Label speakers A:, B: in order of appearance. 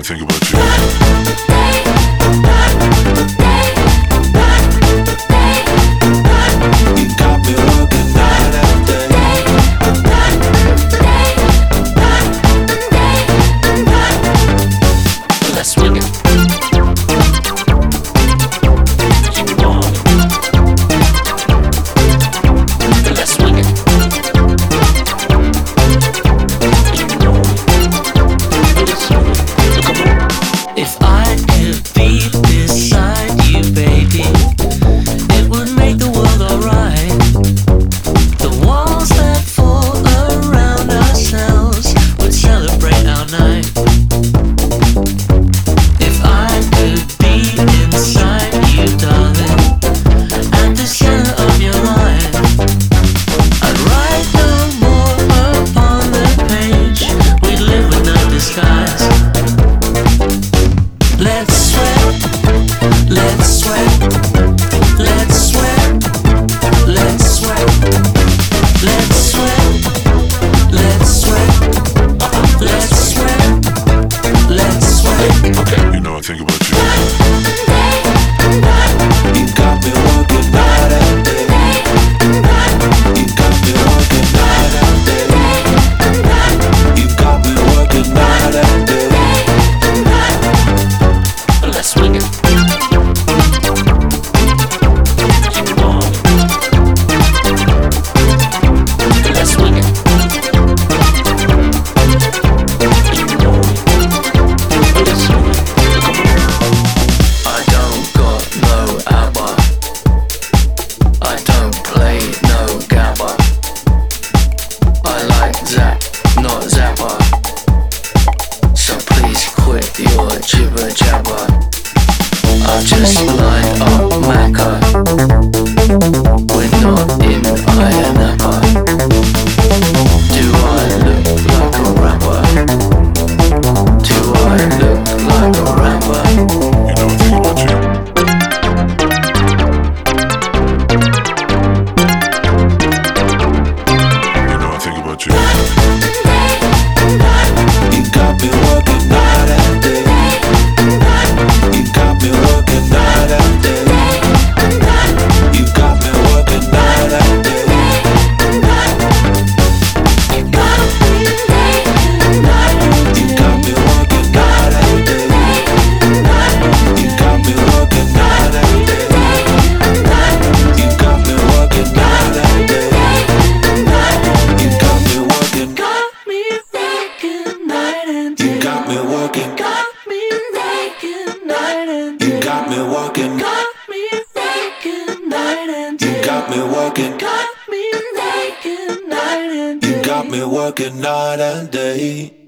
A: think about you. You got me working night and day.
B: Let's swing it. Let's swing it. If I could be beside you, baby, it would make the world alright. The walls that fall around ourselves would celebrate our night. If I could be inside you, darling, at the center of your life, I'd write no more upon the page. We'd live with no disguise. Let's sweat, let's sweat, let's sweat, let's sweat, let's sweat, let's sweat, let's sweat, let's sweat.
A: Okay, you know I think about you. You got me working night and day. You got me working night and day. You got me working night and day.
B: Let's swing it. Let's swing it. I don't got no ABBA. I don't play no GABA. I like Zap, not Zappa. So please quit your jibber jabber. I've just lined up Macca. We're not in Ironappa. Do I look like a rapper? Do I look like a rapper?
A: You know I think about you. You know I think about you. You got me working night and day. You got me working night and day. You got me working night and day. You got me working night and day. You got me working night and day. You got me working night and day. You got me working night and day. You got me working. You got me working. You got me working. You got me working. You got me working night and day.